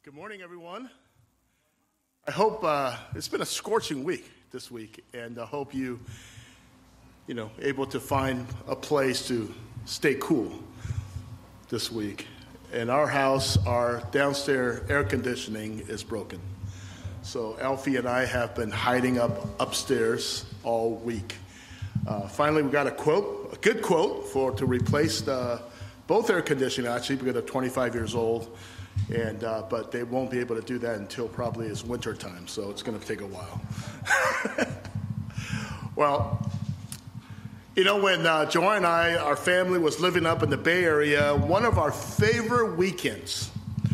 Good morning, everyone. I hope it's been a scorching week this week, and I hope able to find a place to stay cool this week. In our house, our downstairs air conditioning is broken. So Alfie and I have been hiding up upstairs all week. Finally, we got a good quote to replace both air conditioning, actually, because they're 25 years old. But they won't be able to do that until probably it's winter time, so it's going to take a while. Well, when Joanne and I, our family was living up in the Bay Area, one of our favorite weekends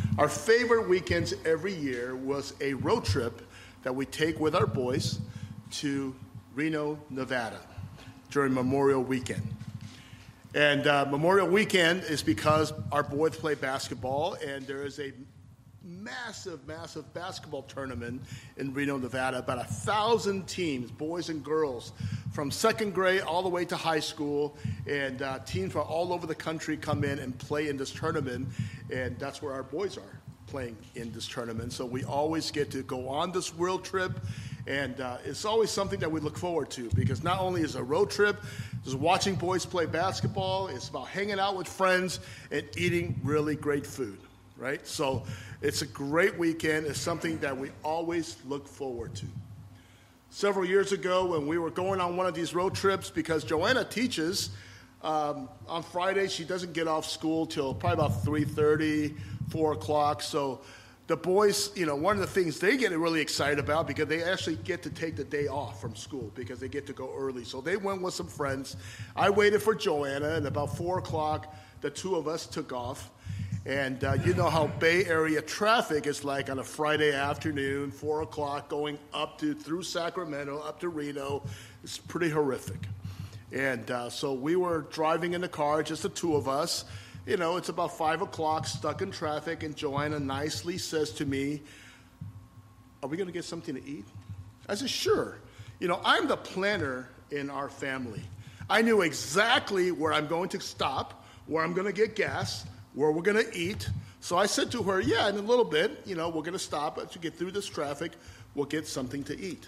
every year was a road trip that we take with our boys to Reno, Nevada during Memorial Weekend. And Memorial Weekend is because our boys play basketball, and there is a massive basketball tournament in Reno, Nevada. About 1,000 teams, boys and girls, from second grade all the way to high school, and teams from all over the country come in and play in this tournament, and that's where our boys are playing in this tournament. So we always get to go on this world trip, and it's always something that we look forward to, because not only is it a road trip, just watching boys play basketball, it's about hanging out with friends and eating really great food, right? So it's a great weekend. It's something that we always look forward to. Several years ago, when we were going on one of these road trips, because Joanna teaches on Friday, she doesn't get off school till probably about 3:30, 4 o'clock. So the boys, one of the things they get really excited about, because they actually get to take the day off from school because they get to go early. So they went with some friends. I waited for Joanna, and about 4 o'clock, the two of us took off. And you know how Bay Area traffic is like on a Friday afternoon, 4 o'clock, going through Sacramento, up to Reno. It's pretty horrific. And so we were driving in the car, just the two of us. It's about 5 o'clock, stuck in traffic, and Joanna nicely says to me, "Are we going to get something to eat?" I said, "Sure." I'm the planner in our family. I knew exactly where I'm going to stop, where I'm going to get gas, where we're going to eat. So I said to her, "Yeah, in a little bit, we're going to stop as we get through this traffic. We'll get something to eat."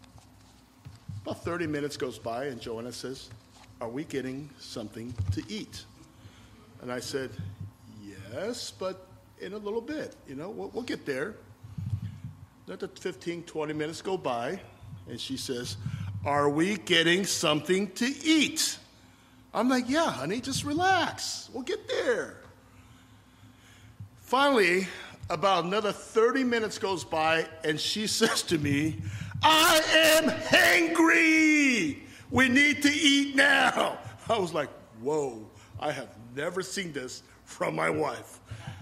About 30 minutes goes by, and Joanna says, "Are we getting something to eat?" And I said, "Yes, but in a little bit, we'll get there." Another 15, 20 minutes go by, and she says, "Are we getting something to eat?" I'm like, "Yeah, honey, just relax. We'll get there." Finally, about another 30 minutes goes by, and she says to me, "I am hangry. We need to eat now." I was like, whoa, I have never seen this from my wife.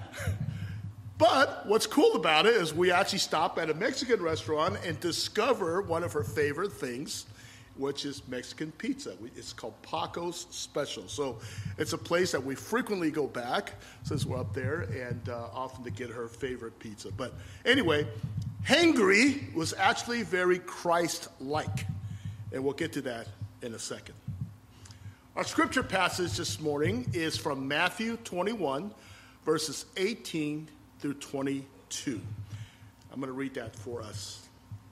But what's cool about it is we actually stop at a Mexican restaurant and discover one of her favorite things, which is Mexican pizza. It's called Paco's Special. So it's a place that we frequently go back since we're up there, and often to get her favorite pizza. But anyway, hangry was actually very Christ-like, and we'll get to that in a second. Our scripture passage this morning is from Matthew 21, verses 18 through 22. I'm going to read that for us.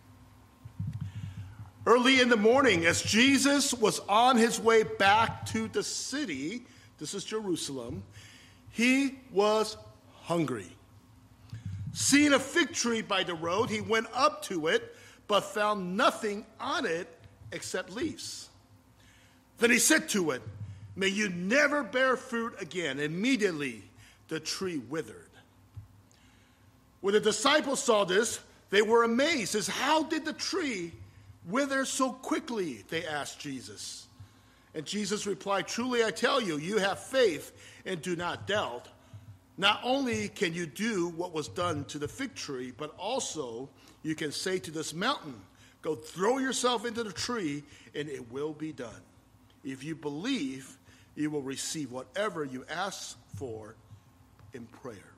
Early in the morning, as Jesus was on his way back to the city, this is Jerusalem, he was hungry. Seeing a fig tree by the road, he went up to it, but found nothing on it except leaves. Then he said to it, "May you never bear fruit again." Immediately the tree withered. When the disciples saw this, they were amazed. How did the tree wither so quickly? They asked Jesus. And Jesus replied, "Truly I tell you, you have faith and do not doubt. Not only can you do what was done to the fig tree, but also you can say to this mountain, 'Go throw yourself into the tree,' and it will be done. If you believe, you will receive whatever you ask for in prayer."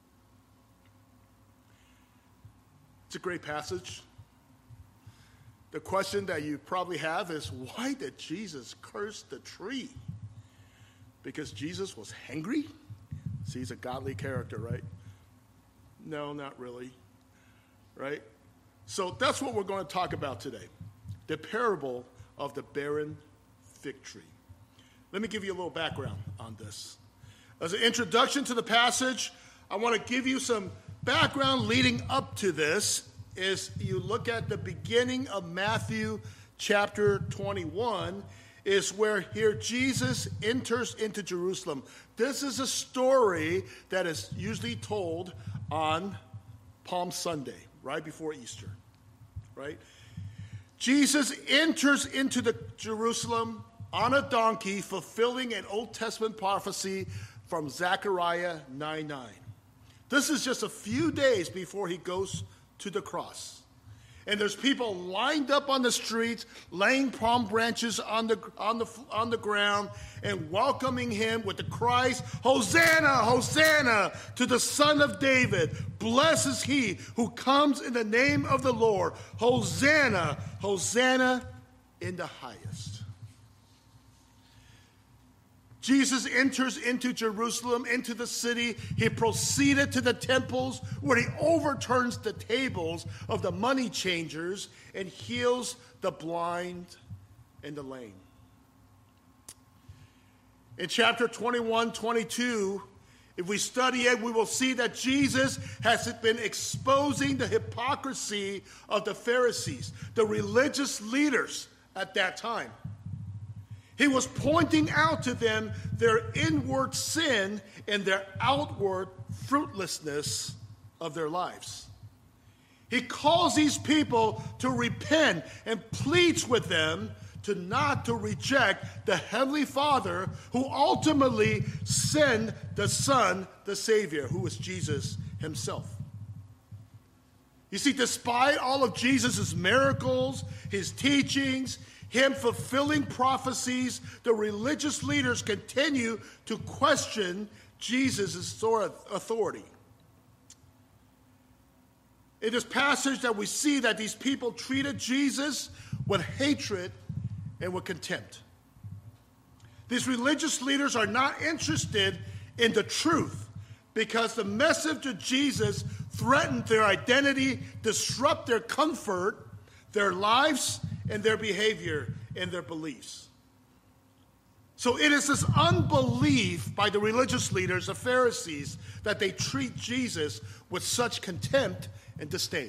It's a great passage. The question that you probably have is, why did Jesus curse the tree? Because Jesus was hangry? See, he's a godly character, right? No, not really. Right? So that's what we're going to talk about today. The parable of the barren fig tree. Let me give you a little background on this. As an introduction to the passage, I want to give you some background leading up to this. Is you look at the beginning of Matthew chapter 21, is where here Jesus enters into Jerusalem. This is a story that is usually told on Palm Sunday, right before Easter, right? Jesus enters into the Jerusalem on a donkey, fulfilling an Old Testament prophecy from Zechariah 9:9. This is just a few days before he goes to the cross. And there's people lined up on the streets, laying palm branches on the ground and welcoming him with the cries, "Hosanna, Hosanna to the Son of David. Blessed is he who comes in the name of the Lord. Hosanna, Hosanna in the highest." Jesus enters into Jerusalem, into the city. He proceeded to the temples where he overturns the tables of the money changers and heals the blind and the lame. In chapter 21, 22, if we study it, we will see that Jesus has been exposing the hypocrisy of the Pharisees, the religious leaders at that time. He was pointing out to them their inward sin and their outward fruitlessness of their lives. He calls these people to repent and pleads with them to not to reject the Heavenly Father who ultimately sent the Son, the Savior, who is Jesus himself. You see, despite all of Jesus' miracles, his teachings, him fulfilling prophecies, the religious leaders continue to question Jesus' authority. In this passage that we see that these people treated Jesus with hatred and with contempt. These religious leaders are not interested in the truth because the message of Jesus threatened their identity, disrupt their comfort, their lives, and their behavior and their beliefs. So it is this unbelief by the religious leaders, the Pharisees, that they treat Jesus with such contempt and disdain.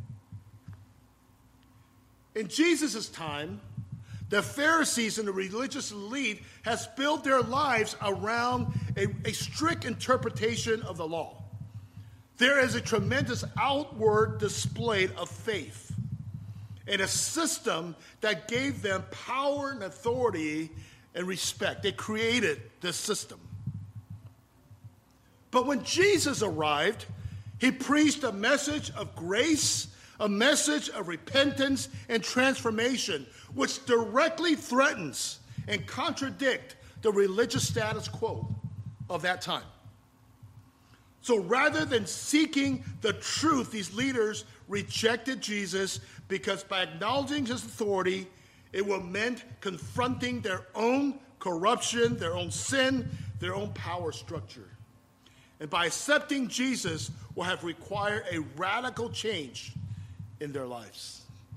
In Jesus' time, the Pharisees and the religious elite has built their lives around a strict interpretation of the law. There is a tremendous outward display of faith and a system that gave them power and authority and respect. They created this system. But when Jesus arrived, he preached a message of grace, a message of repentance and transformation, which directly threatens and contradicts the religious status quo of that time. So rather than seeking the truth, these leaders rejected Jesus because by acknowledging his authority, it would meant confronting their own corruption, their own sin, their own power structure. And by accepting Jesus will have required a radical change in their lives.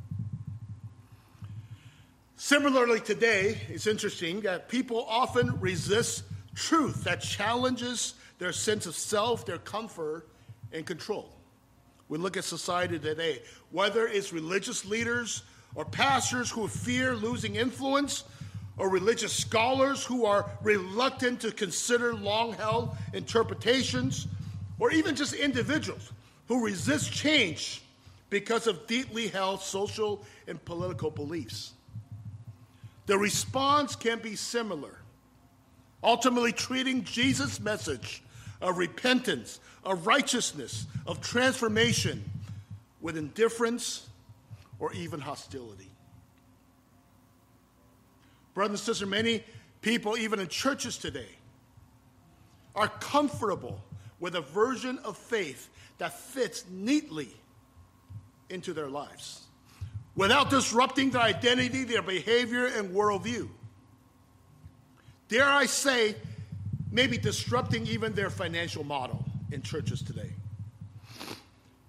Similarly today, it's interesting that people often resist truth that challenges their sense of self, their comfort, and control. We look at society today, whether it's religious leaders or pastors who fear losing influence, or religious scholars who are reluctant to consider long-held interpretations, or even just individuals who resist change because of deeply held social and political beliefs. The response can be similar, ultimately treating Jesus' message of repentance, of righteousness, of transformation with indifference or even hostility. Brothers and sisters, many people, even in churches today, are comfortable with a version of faith that fits neatly into their lives without disrupting their identity, their behavior, and worldview. Dare I say, maybe disrupting even their financial model in churches today.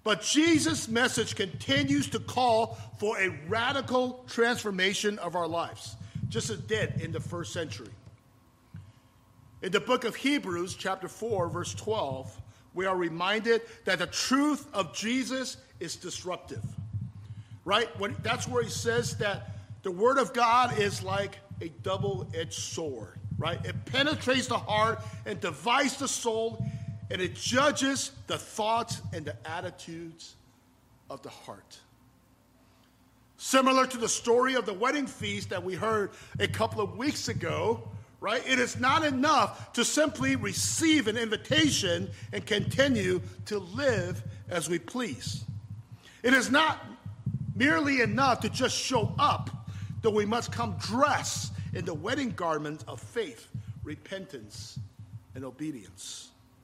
But Jesus' message continues to call for a radical transformation of our lives, just as it did in the first century. In the book of Hebrews, chapter 4, verse 12, we are reminded that the truth of Jesus is disruptive. Right? That's where he says that the word of God is like a double-edged sword. Right? It penetrates the heart and divides the soul, and it judges the thoughts and the attitudes of the heart. Similar to the story of the wedding feast that we heard a couple of weeks ago, right? It is not enough to simply receive an invitation and continue to live as we please. It is not merely enough to just show up, though we must come dressed in the wedding garments of faith, repentance, and obedience.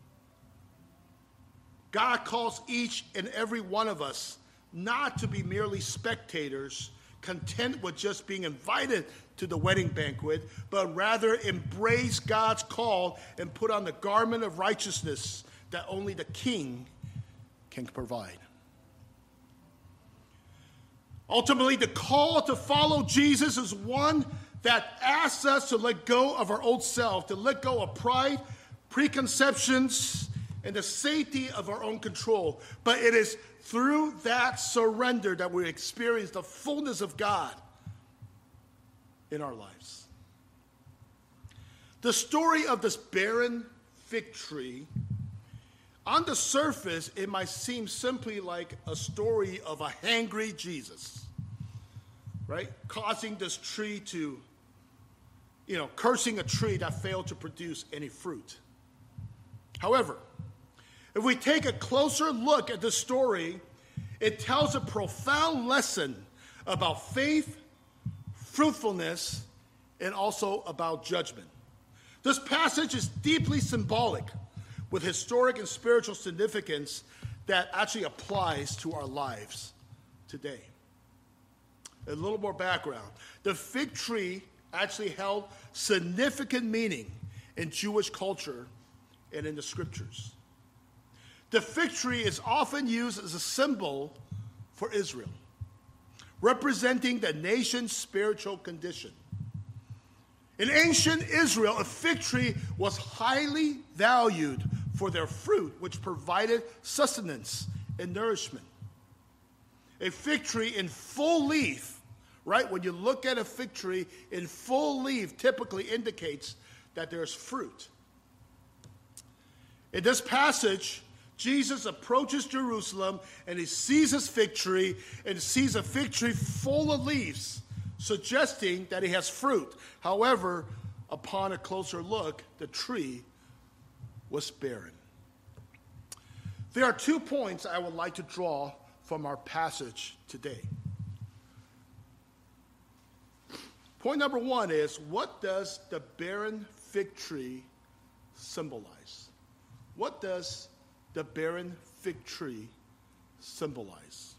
God calls each and every one of us not to be merely spectators, content with just being invited to the wedding banquet, but rather embrace God's call and put on the garment of righteousness that only the King can provide. Ultimately, the call to follow Jesus is one that asks us to let go of our old self, to let go of pride, preconceptions, and the safety of our own control. But it is through that surrender that we experience the fullness of God in our lives. The story of this barren fig tree, on the surface, it might seem simply like a story of a hangry Jesus, right? Causing this tree to, cursing a tree that failed to produce any fruit. However, if we take a closer look at this story, it tells a profound lesson about faith, fruitfulness, and also about judgment. This passage is deeply symbolic with historic and spiritual significance that actually applies to our lives today. A little more background. The fig tree actually held significant meaning in Jewish culture and in the scriptures. The fig tree is often used as a symbol for Israel, representing the nation's spiritual condition. In ancient Israel, a fig tree was highly valued for their fruit, which provided sustenance and nourishment. A fig tree in full leaf, right? When you look at a fig tree in full leaf, typically indicates that there's fruit. In this passage, Jesus approaches Jerusalem and he sees his fig tree and sees a fig tree full of leaves, suggesting that he has fruit. However, upon a closer look, the tree was barren. There are 2 points I would like to draw from our passage today. Point number 1 is, what does the barren fig tree symbolize? What does the barren fig tree symbolize?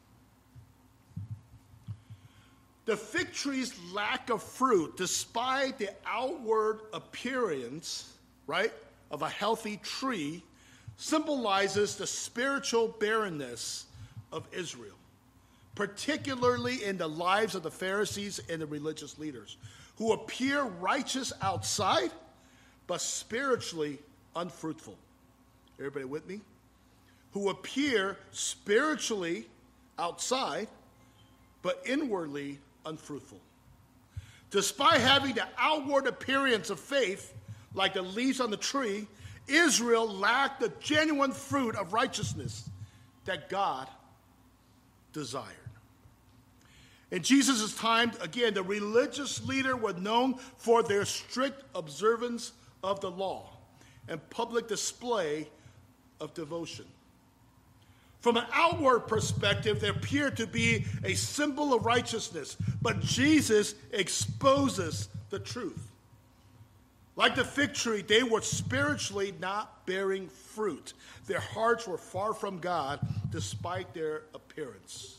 The fig tree's lack of fruit, despite the outward appearance, right, of a healthy tree, symbolizes the spiritual barrenness of Israel, particularly in the lives of the Pharisees and the religious leaders, who appear righteous outside, but spiritually unfruitful. Everybody with me? Who appear spiritually outside, but inwardly unfruitful. Despite having the outward appearance of faith, like the leaves on the tree, Israel lacked the genuine fruit of righteousness that God desired. In Jesus' time, again, the religious leader was known for their strict observance of the law and public display of devotion. From an outward perspective, they appear to be a symbol of righteousness, but Jesus exposes the truth. Like the fig tree, they were spiritually not bearing fruit. Their hearts were far from God, despite their appearance.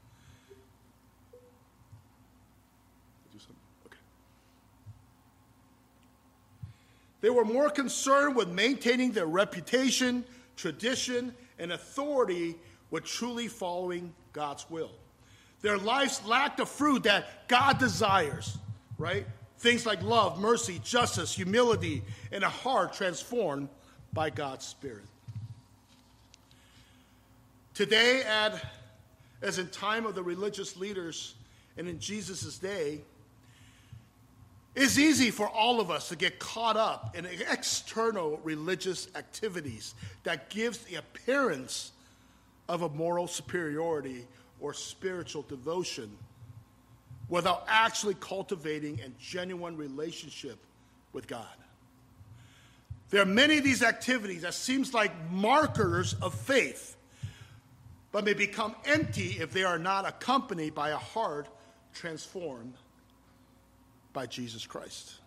Okay. They were more concerned with maintaining their reputation, tradition, and authority with truly following God's will. Their lives lack the fruit that God desires, right? Things like love, mercy, justice, humility, and a heart transformed by God's Spirit. Today, as in time of the religious leaders and in Jesus' day, it's easy for all of us to get caught up in external religious activities that gives the appearance of a moral superiority or spiritual devotion without actually cultivating a genuine relationship with God. There are many of these activities that seems like markers of faith, but may become empty if they are not accompanied by a heart transformed by Jesus Christ.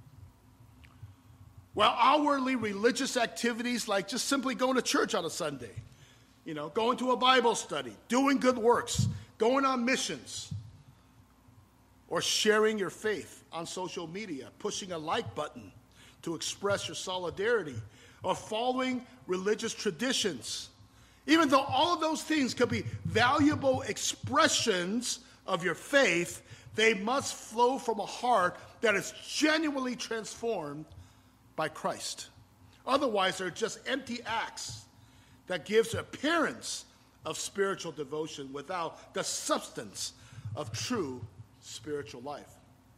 Well, outwardly religious activities like just simply going to church on a Sunday, going to a Bible study, doing good works, going on missions, or sharing your faith on social media, pushing a like button to express your solidarity, or following religious traditions. Even though all of those things could be valuable expressions of your faith, they must flow from a heart that is genuinely transformed by Christ. Otherwise, they're just empty acts that gives the appearance of spiritual devotion without the substance of true spiritual life.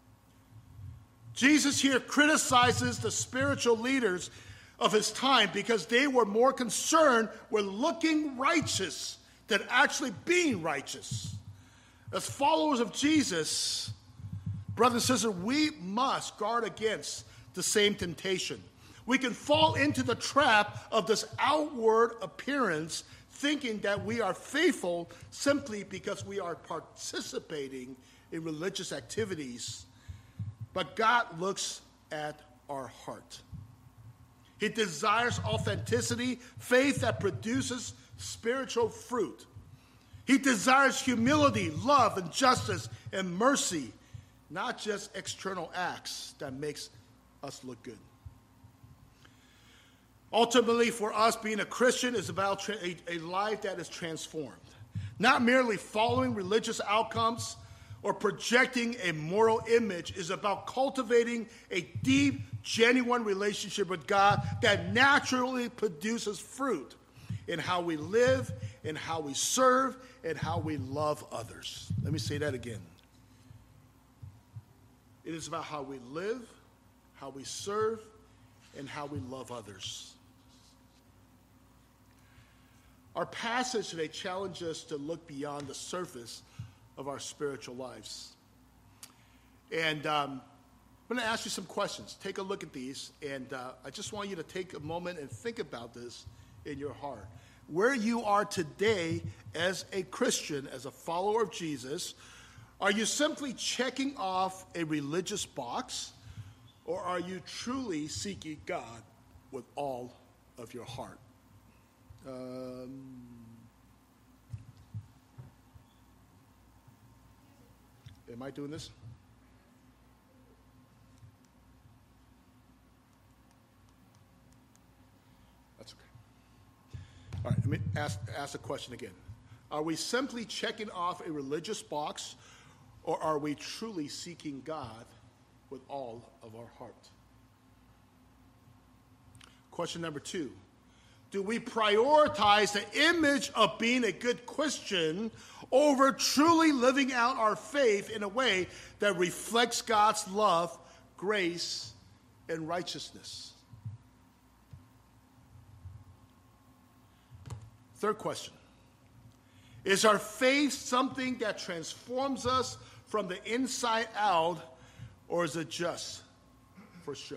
Jesus here criticizes the spiritual leaders of his time because they were more concerned with looking righteous than actually being righteous. As followers of Jesus, brothers and sisters, we must guard against the same temptation. We can fall into the trap of this outward appearance, thinking that we are faithful simply because we are participating in religious activities. But God looks at our heart. He desires authenticity, faith that produces spiritual fruit. He desires humility, love, and justice, and mercy, not just external acts that makes us look good. Ultimately, for us, being a Christian is about a life that is transformed, not merely following religious outcomes or projecting a moral image. Is about cultivating a deep, genuine relationship with God that naturally produces fruit in how we live, in how we serve, and how we love others. Let me say that again. It is about how we live, how we serve, and how we love others. Our passage today challenges us to look beyond the surface of our spiritual lives. And I'm going to ask you some questions. Take a look at these, and I just want you to take a moment and think about this in your heart. Where you are today as a Christian, as a follower of Jesus, are you simply checking off a religious box, or are you truly seeking God with all of your heart? Am I doing this? That's okay. All right, let me ask the question again. Are we simply checking off a religious box, or are we truly seeking God with all of our heart? Question number 2. Do we prioritize the image of being a good Christian over truly living out our faith in a way that reflects God's love, grace, and righteousness? Third question. Is our faith something that transforms us from the inside out, or is it just for show?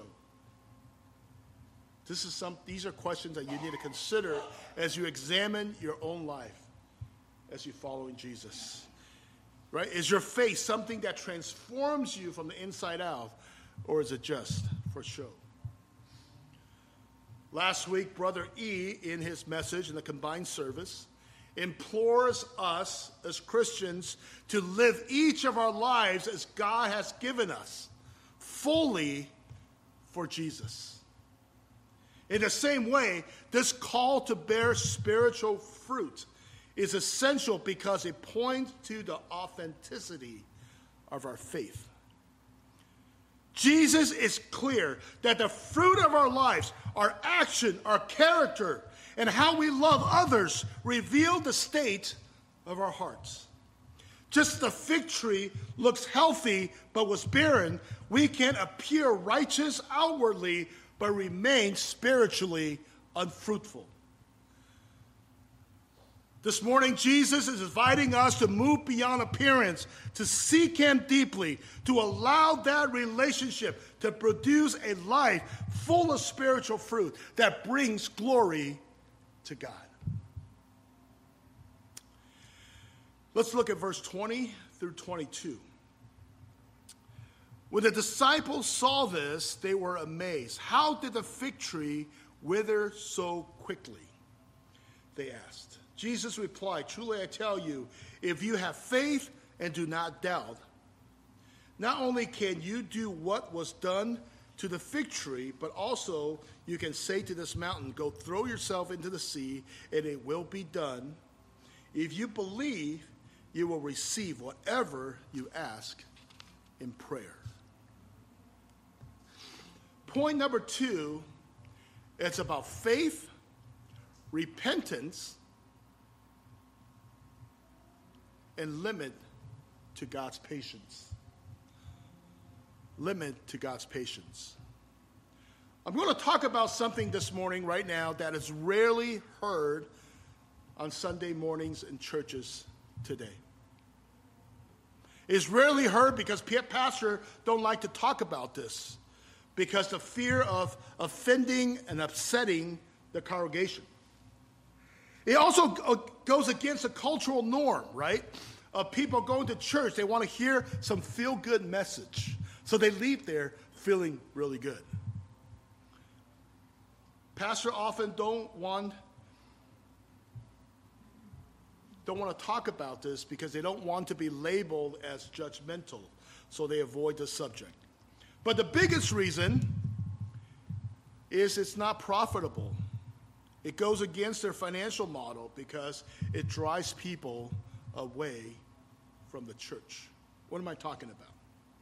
These are questions that you need to consider as you examine your own life as you follow in Jesus. Right? Is your faith something that transforms you from the inside out, or is it just for show? Last week, Brother E, in his message in the combined service, implores us as Christians to live each of our lives as God has given us, fully for Jesus. In the same way, this call to bear spiritual fruit is essential because it points to the authenticity of our faith. Jesus is clear that the fruit of our lives, our action, our character, and how we love others reveal the state of our hearts. Just the fig tree looks healthy but was barren, we can appear righteous outwardly but remain spiritually unfruitful. This morning, Jesus is inviting us to move beyond appearance, to seek him deeply, to allow that relationship to produce a life full of spiritual fruit that brings glory to God. Let's look at verse 20 through 22. When the disciples saw this, they were amazed. How did the fig tree wither so quickly? They asked. Jesus replied, truly I tell you, if you have faith and do not doubt, not only can you do what was done to the fig tree, but also you can say to this mountain, go throw yourself into the sea, and it will be done. If you believe, you will receive whatever you ask in prayer. Point number 2, it's about faith, repentance, and limit to God's patience. Limit to God's patience. I'm going to talk about something this morning right now that is rarely heard on Sunday mornings in churches today. It's rarely heard because pastors don't like to talk about this because the fear of offending and upsetting the congregation. It also goes against the cultural norm, right? Of people going to church, they want to hear some feel-good message. So they leave there feeling really good. Pastors often don't want to talk about this because they don't want to be labeled as judgmental, so they avoid the subject. But the biggest reason is it's not profitable. It goes against their financial model because it drives people away from the church. What am I talking about?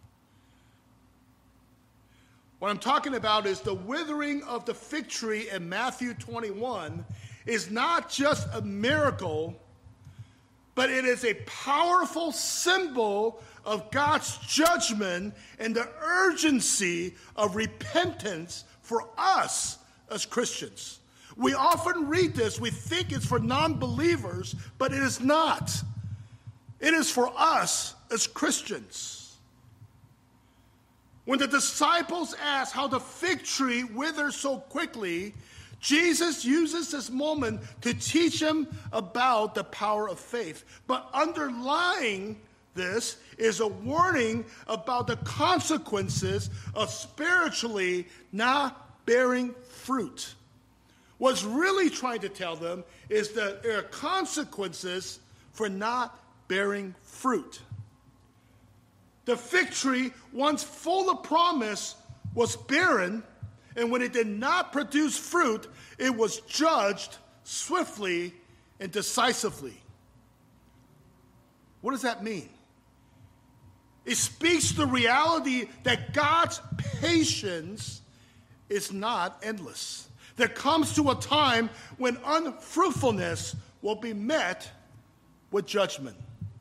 What I'm talking about is the withering of the fig tree in Matthew 21 is not just a miracle, but it is a powerful symbol of God's judgment and the urgency of repentance for us as Christians. We often read this, we think it's for non-believers, but it is not. It is for us as Christians. When the disciples asked how the fig tree withers so quickly, Jesus uses this moment to teach them about the power of faith. But underlying this is a warning about the consequences of spiritually not bearing fruit. What's really trying to tell them is that there are consequences for not bearing fruit. The fig tree, once full of promise, was barren, and when it did not produce fruit, it was judged swiftly and decisively. What does that mean? It speaks the reality that God's patience is not endless. There comes to a time when unfruitfulness will be met with judgment.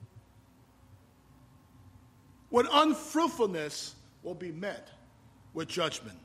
When unfruitfulness will be met with judgment.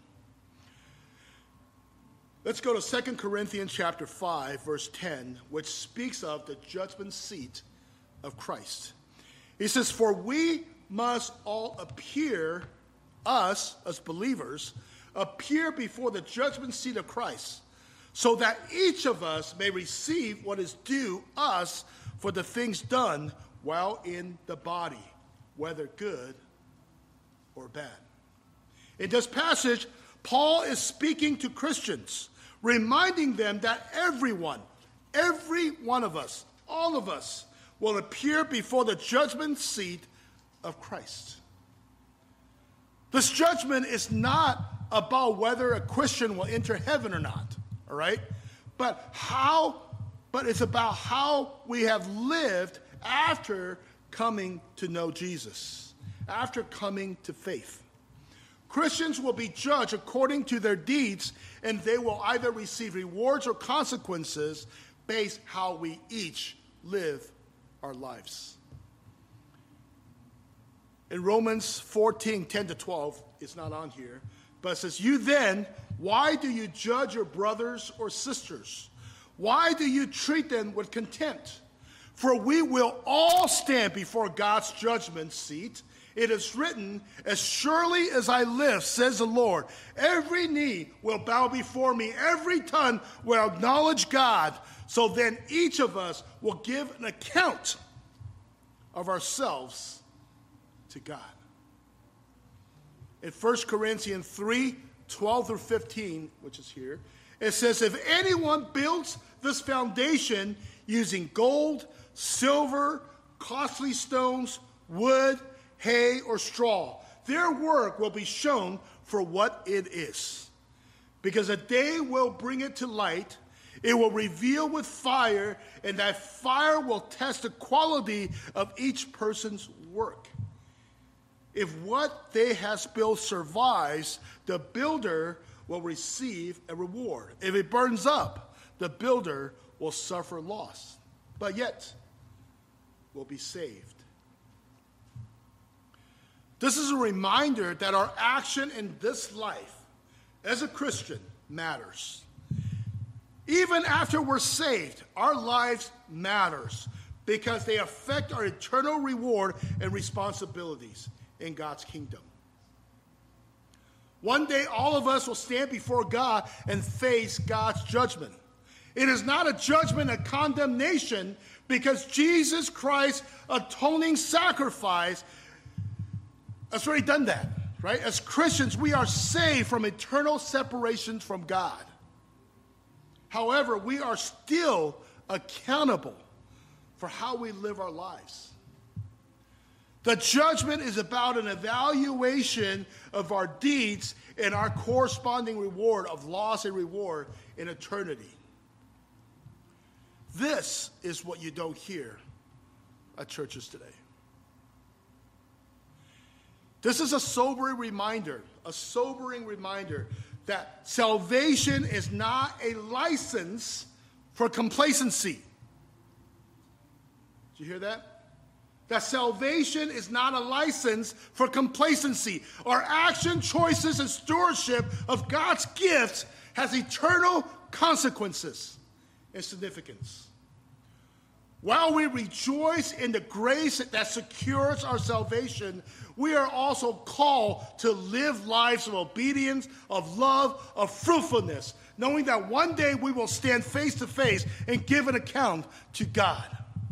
Let's go to 2 Corinthians chapter 5, verse 10, which speaks of the judgment seat of Christ. He says, for we must all appear, us as believers, appear before the judgment seat of Christ, so that each of us may receive what is due us for the things done while in the body, whether good or bad. In this passage, Paul is speaking to Christians, reminding them that every one of us, all of us, will appear before the judgment seat of Christ. This judgment is not about whether a Christian will enter heaven or not, all right? But how but it's about how we have lived after coming to know Jesus, after coming to faith. Christians will be judged according to their deeds, and they will either receive rewards or consequences based how we each live our lives. In Romans 14, 10-12, it's not on here, but it says, "You then, why do you judge your brothers or sisters? Why do you treat them with contempt? For we will all stand before God's judgment seat. It is written, as surely as I live, says the Lord, every knee will bow before me, every tongue will acknowledge God. So then each of us will give an account of ourselves to God." In 1 Corinthians 3, 12-15, which is here, it says, "If anyone builds this foundation using gold, silver, costly stones, wood, hay, or straw, their work will be shown for what it is. Because a day will bring it to light. It will reveal with fire, and that fire will test the quality of each person's work. If what they have built survives, the builder will receive a reward. If it burns up, the builder will suffer loss, but yet will be saved." This is a reminder that our action in this life as a Christian matters. Even after we're saved, our lives matters because they affect our eternal reward and responsibilities in God's kingdom. One day, all of us will stand before God and face God's judgment. It is not a judgment of condemnation because Jesus Christ's atoning sacrifice has already done that, right? As Christians, we are saved from eternal separation from God. However, we are still accountable for how we live our lives. The judgment is about an evaluation of our deeds and our corresponding reward of loss and reward in eternity. This is what you don't hear at churches today. This is a sobering reminder that salvation is not a license for complacency. Did you hear that? That salvation is not a license for complacency. Our action, choices, and stewardship of God's gifts has eternal consequences and significance. While we rejoice in the grace that secures our salvation, we are also called to live lives of obedience, of love, of fruitfulness, knowing that one day we will stand face to face and give an account to God.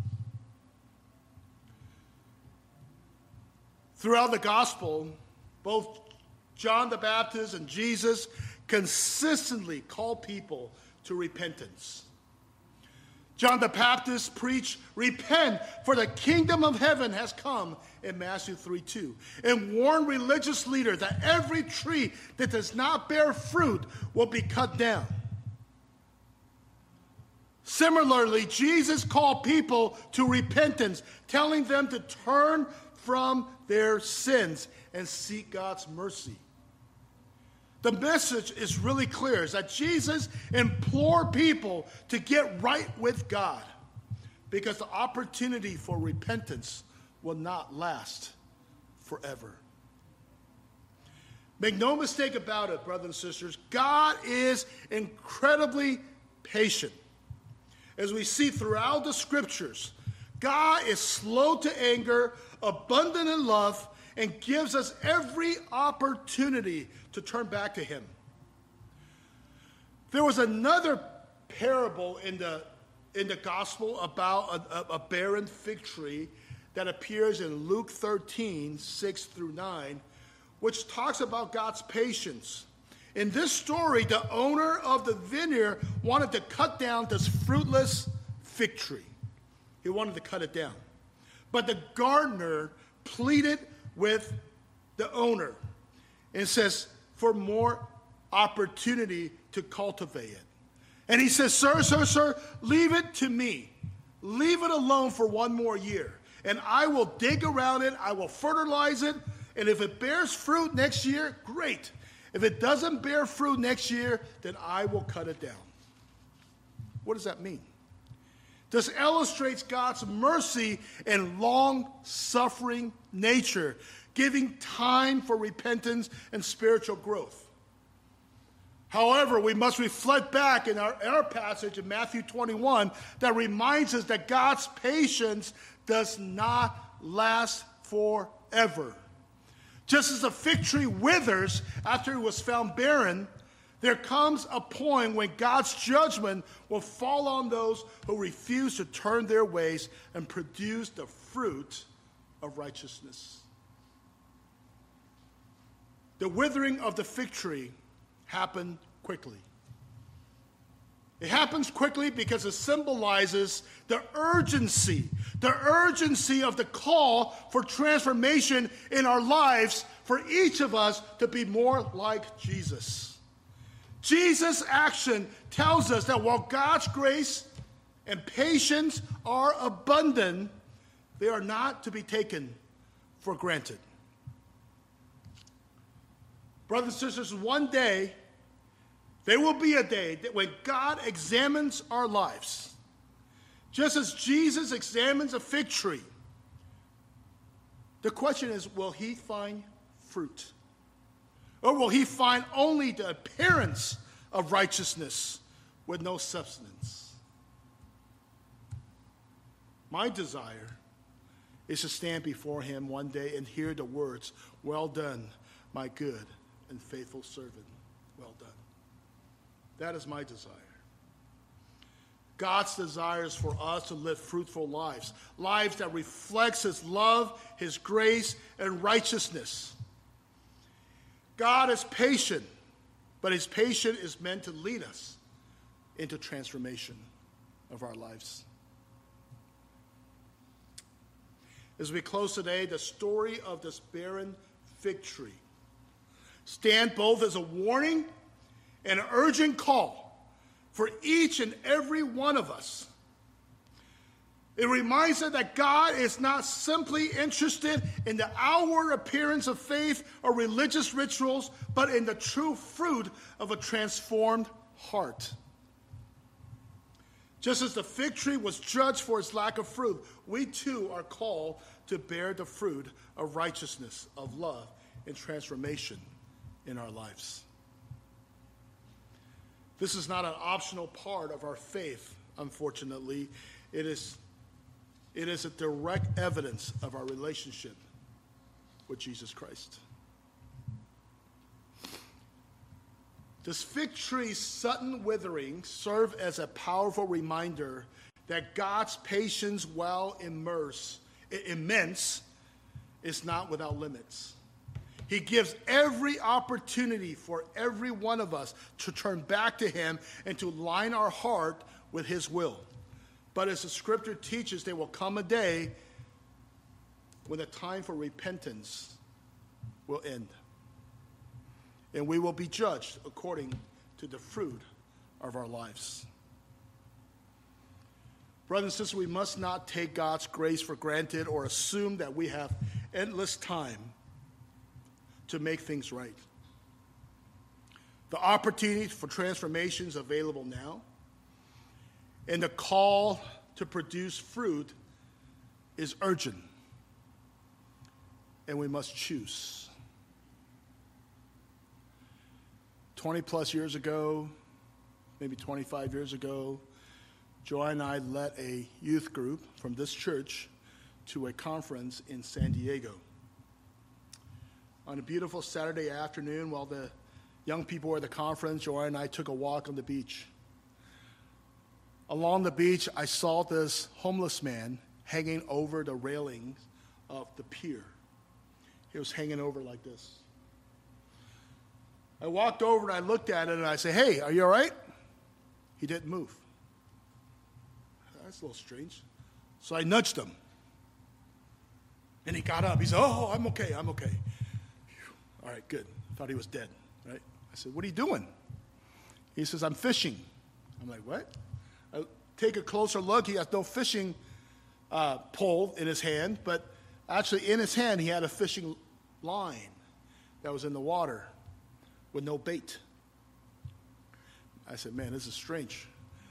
Throughout the gospel, both John the Baptist and Jesus consistently call people to repentance. John the Baptist preached, "Repent, for the kingdom of heaven has come," in Matthew 3:2, and warned religious leaders that every tree that does not bear fruit will be cut down. Similarly, Jesus called people to repentance, telling them to turn from their sins and seek God's mercy. The message is really clear, is that Jesus implored people to get right with God because the opportunity for repentance will not last forever. Make no mistake about it, brothers and sisters, God is incredibly patient. As we see throughout the scriptures, God is slow to anger, abundant in love, and gives us every opportunity to turn back to him. There was another parable in the gospel about a barren fig tree that appears in Luke 13, 6-9, which talks about God's patience. In this story, the owner of the vineyard wanted to cut down this fruitless fig tree. He wanted to cut it down. But the gardener pleaded with the owner and says for more opportunity to cultivate it. And he says, sir, leave it to me. Leave it alone for one more year. And I will dig around it. I will fertilize it. And if it bears fruit next year, great. If it doesn't bear fruit next year, then I will cut it down. What does that mean? This illustrates God's mercy and long-suffering nature, giving time for repentance and spiritual growth. However, we must reflect back in our passage in Matthew 21 that reminds us that God's patience does not last forever. Just as a fig tree withers after it was found barren, there comes a point when God's judgment will fall on those who refuse to turn their ways and produce the fruit of righteousness. The withering of the fig tree happened quickly. It happens quickly because it symbolizes the urgency of the call for transformation in our lives for each of us to be more like Jesus. Jesus' action tells us that while God's grace and patience are abundant, they are not to be taken for granted. Brothers and sisters, one day, there will be a day that when God examines our lives, just as Jesus examines a fig tree, the question is, will he find fruit? Or will he find only the appearance of righteousness with no substance? My desire is to stand before him one day and hear the words, "Well done, my good and faithful servant. Well done." That is my desire. God's desire is for us to live fruitful lives, lives that reflects his love, his grace, and righteousness. God is patient, but his patience is meant to lead us into transformation of our lives. As we close today, the story of this barren fig tree stands both as a warning and an urgent call for each and every one of us. It reminds us that God is not simply interested in the outward appearance of faith or religious rituals, but in the true fruit of a transformed heart. Just as the fig tree was judged for its lack of fruit, we too are called to bear the fruit of righteousness, of love, and transformation in our lives. This is not an optional part of our faith, unfortunately. It is a direct evidence of our relationship with Jesus Christ. This fig tree's sudden withering served as a powerful reminder that God's patience, while immense, is not without limits. He gives every opportunity for every one of us to turn back to him and to line our heart with his will. But as the scripture teaches, there will come a day when the time for repentance will end. And we will be judged according to the fruit of our lives. Brothers and sisters, we must not take God's grace for granted or assume that we have endless time to make things right. The opportunity for transformation is available now. And the call to produce fruit is urgent. And we must choose. 20 plus years ago, maybe 25 years ago, Joy and I led a youth group from this church to a conference in San Diego. On a beautiful Saturday afternoon, while the young people were at the conference, Joy and I took a walk on the beach. Along the beach, I saw this homeless man hanging over the railings of the pier. He was hanging over like this. I walked over and I looked at it and I said, "Hey, are you all right?" He didn't move. That's a little strange. So I nudged him. And he got up. He said, "Oh, I'm okay, I'm okay." All right, good. I thought he was dead, right? I said, "What are you doing?" He says, "I'm fishing." I'm like, what? I take a closer look. He has no fishing pole in his hand, but actually in his hand he had a fishing line that was in the water with no bait. I said, man, this is strange.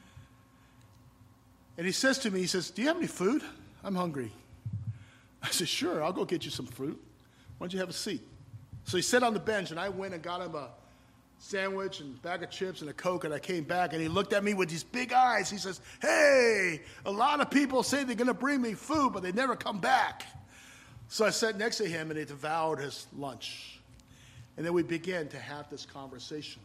And he says to me, he says, do you have any food? I'm hungry. I said, sure, I'll go get you some fruit. Why don't you have a seat? So he sat on the bench, and I went and got him a sandwich and a bag of chips and a Coke, and I came back, and he looked at me with these big eyes. He says, hey, a lot of people say they're going to bring me food, but they never come back. So I sat next to him, and he devoured his lunch. And then we began to have this conversation.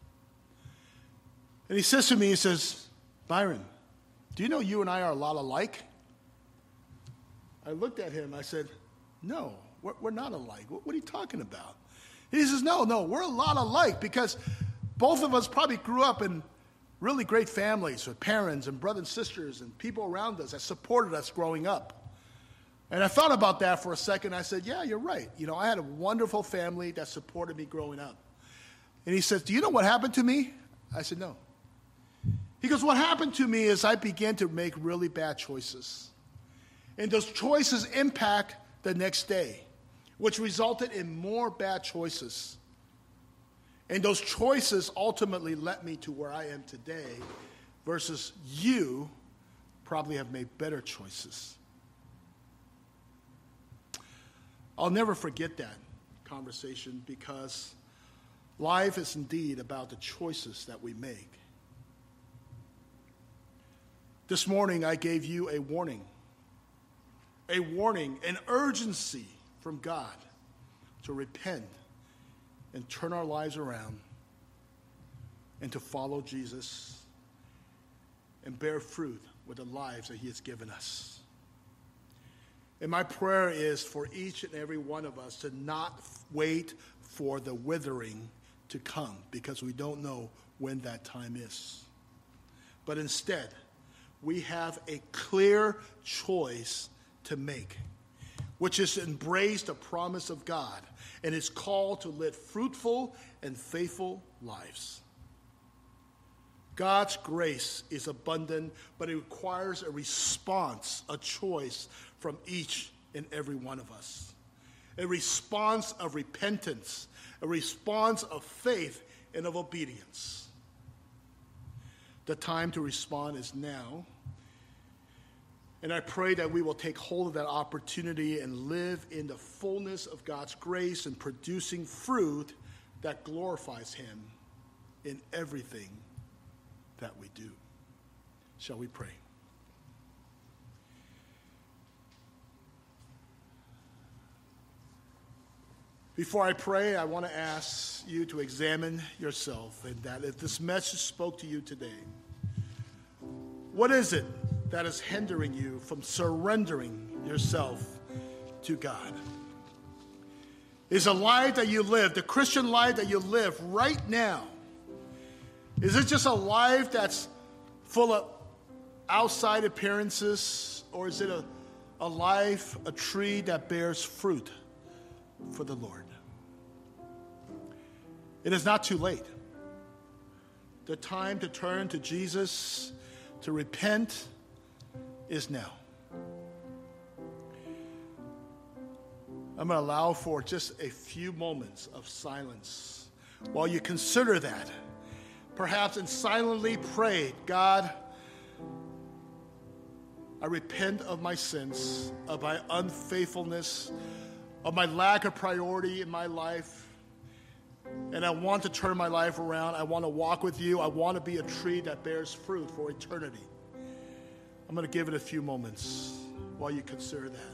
And he says to me, he says, Byron, do you know you and I are a lot alike? I looked at him, I said, no, we're not alike. What are you talking about? He says, no, we're a lot alike because both of us probably grew up in really great families with parents and brothers and sisters and people around us that supported us growing up. And I thought about that for a second. I said, yeah, you're right. You know, I had a wonderful family that supported me growing up. And he says, do you know what happened to me? I said, no. He goes, what happened to me is I began to make really bad choices. And those choices impact the next day, which resulted in more bad choices. And those choices ultimately led me to where I am today, versus you probably have made better choices. I'll never forget that conversation because life is indeed about the choices that we make. This morning I gave you a warning, an urgency from God to repent and turn our lives around and to follow Jesus and bear fruit with the lives that he has given us. And my prayer is for each and every one of us to not wait for the withering to come because we don't know when that time is. But instead, we have a clear choice to make, which is to embrace the promise of God and is called to live fruitful and faithful lives. God's grace is abundant, but it requires a response, a choice from each and every one of us. A response of repentance, a response of faith and of obedience. The time to respond is now. And I pray that we will take hold of that opportunity and live in the fullness of God's grace and producing fruit that glorifies him in everything that we do. Shall we pray? Before I pray, I want to ask you to examine yourself and that if this message spoke to you today, what is it that is hindering you from surrendering yourself to God? Is a life that you live, the Christian life that you live right now, is it just a life that's full of outside appearances, or is it a life, a tree that bears fruit for the Lord? It is not too late. The time to turn to Jesus, to repent, is now. I'm going to allow for just a few moments of silence while you consider that. Perhaps and silently pray, God, I repent of my sins, of my unfaithfulness, of my lack of priority in my life. And I want to turn my life around. I want to walk with you. I want to be a tree that bears fruit for eternity. I'm going to give it a few moments while you consider that.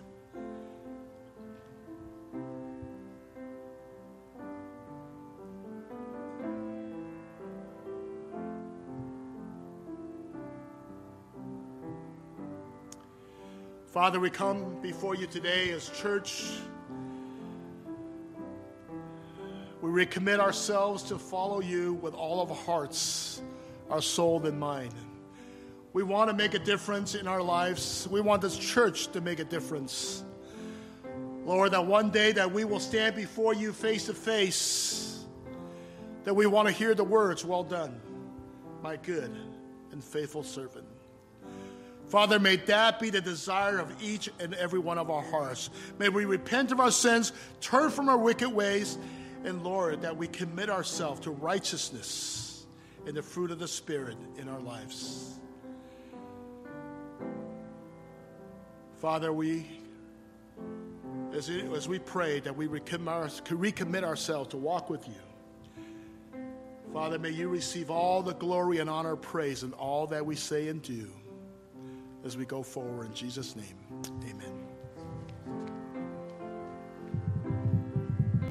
Father, we come before you today as church. We recommit ourselves to follow you with all of our hearts, our soul, and mind. We want to make a difference in our lives. We want this church to make a difference. Lord, that one day that we will stand before you face to face, that we want to hear the words, well done, my good and faithful servant. Father, may that be the desire of each and every one of our hearts. May we repent of our sins, turn from our wicked ways, and Lord, that we commit ourselves to righteousness and the fruit of the Spirit in our lives. Father, as we pray that we recommit ourselves to walk with you, Father, may you receive all the glory and honor, praise, and all that we say and do as we go forward in Jesus' name.